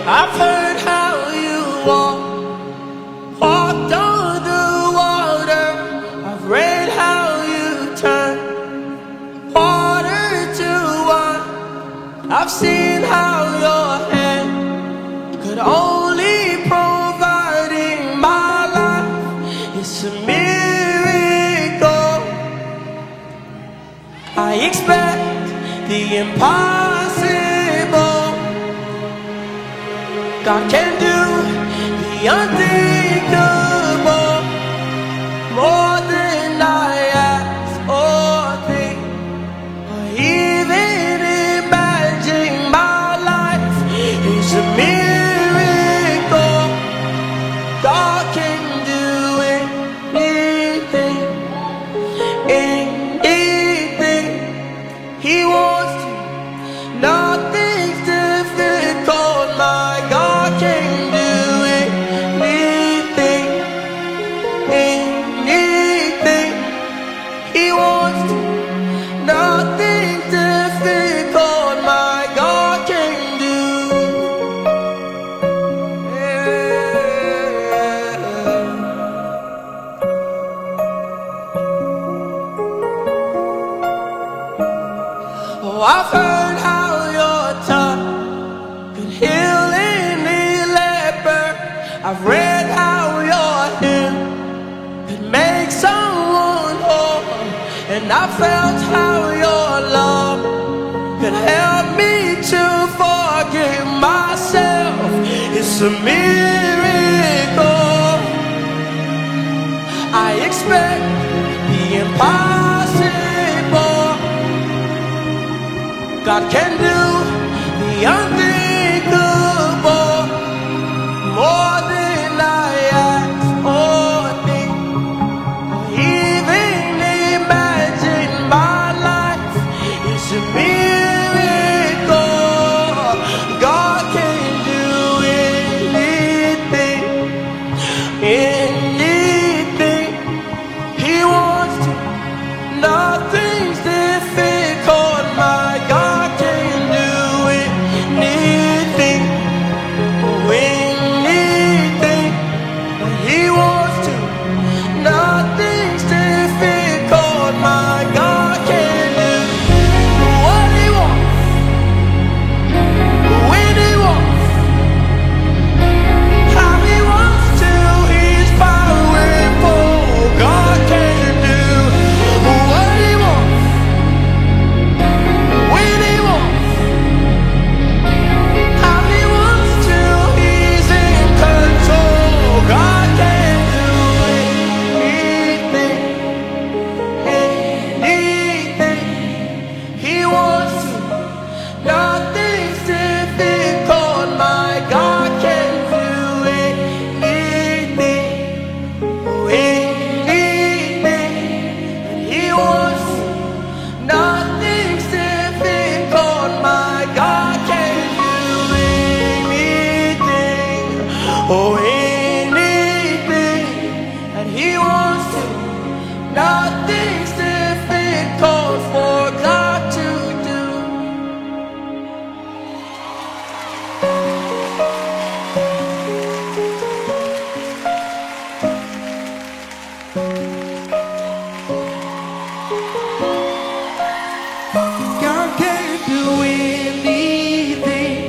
I've heard how you walked on the water. I've read how you turn water to wine. I've seen how your hand could only provide in my life. It's a miracle. I expect the impossible. God can do the unthinkable, more than I ask or think, or even imagine. My life is a miracle. God can do anything, anything He wants to. Nothing's difficult. My God can do anything, anything He wants to. Nothing's difficult. My God can do. Oh, I've heard how your tongue could heal any leper. I've read how your hymn could make someone whole, and I felt how your love could help me to forgive myself. It's a miracle. I expect the impossible. God can do the unthinkable, more than I ask or think, or even imagine. My life is a miracle. God can do anything, anything He wants to. Nothing's difficult. My God can do anything, anything that He wants to. Nothing's difficult. My God can do what He wants, when He wants, how He wants to. He's powerful. God can do what He wants, when He wants, how He wants to. He's in control. God can do anything, anything He wants to. Nothing's difficult. My God can do anything, anything that He wants to. Nothing's difficult. My God can do anything, anything that He wants to. Nothing's difficult for God to do. God can do anything,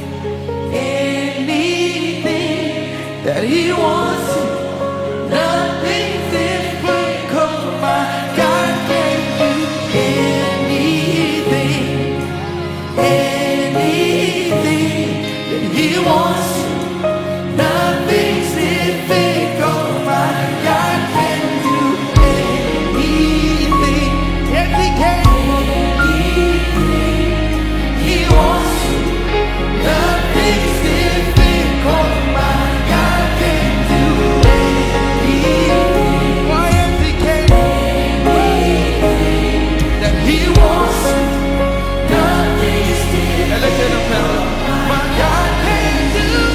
anything that He wants to. Nothing's difficult. My God can do anything, anything that He wants to. Nothing's difficult. My God can do anything. Yes, He can. He wants to. Nothing's difficult. My God can do anything. Why yes, He can. That He wants to. Nothing's difficult. My God can do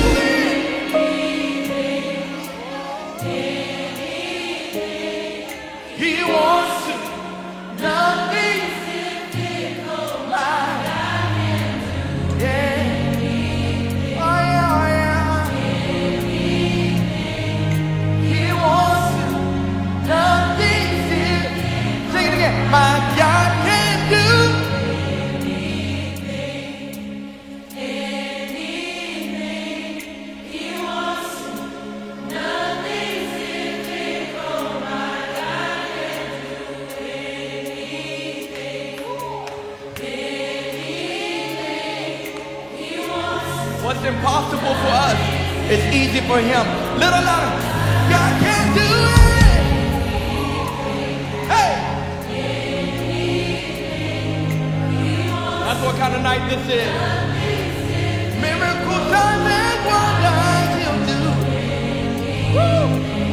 difficult for us, it's easy for him. Little louder. God can do it. Hey. That's what kind of night this is. Miracle time and wonders he'll do. Woo.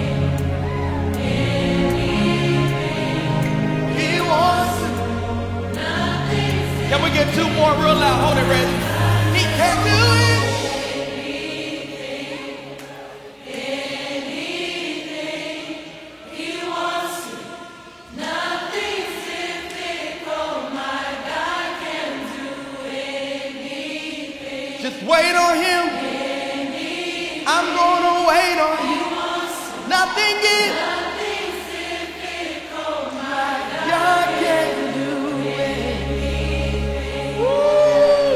He wants to. Can we get two more real loud? Hold it ready. He can do it. Just wait on him. I'm gonna wait on him. Nothing is. God can do it. Woo.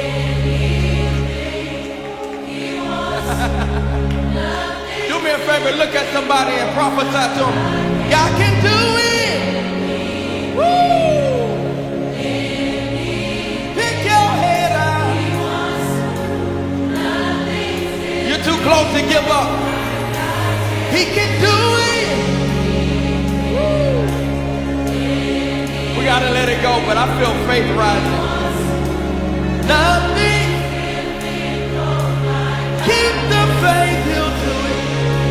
Do me a favor, look at somebody and prophesy to them. God can do it. Woo. Pick your head up. You're too close to give up. He can do it. Woo. We gotta let it go, but I feel faith rising. Nothing. Keep the faith, he'll do it.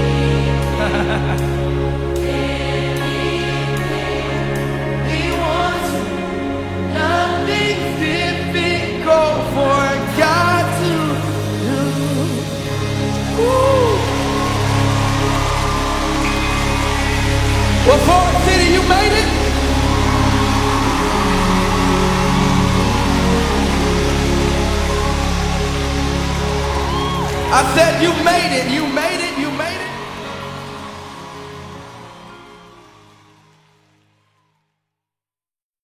He wants nothing difficult for God to do. Woo. Well, Forest City, you made it. I said you made it. You made it.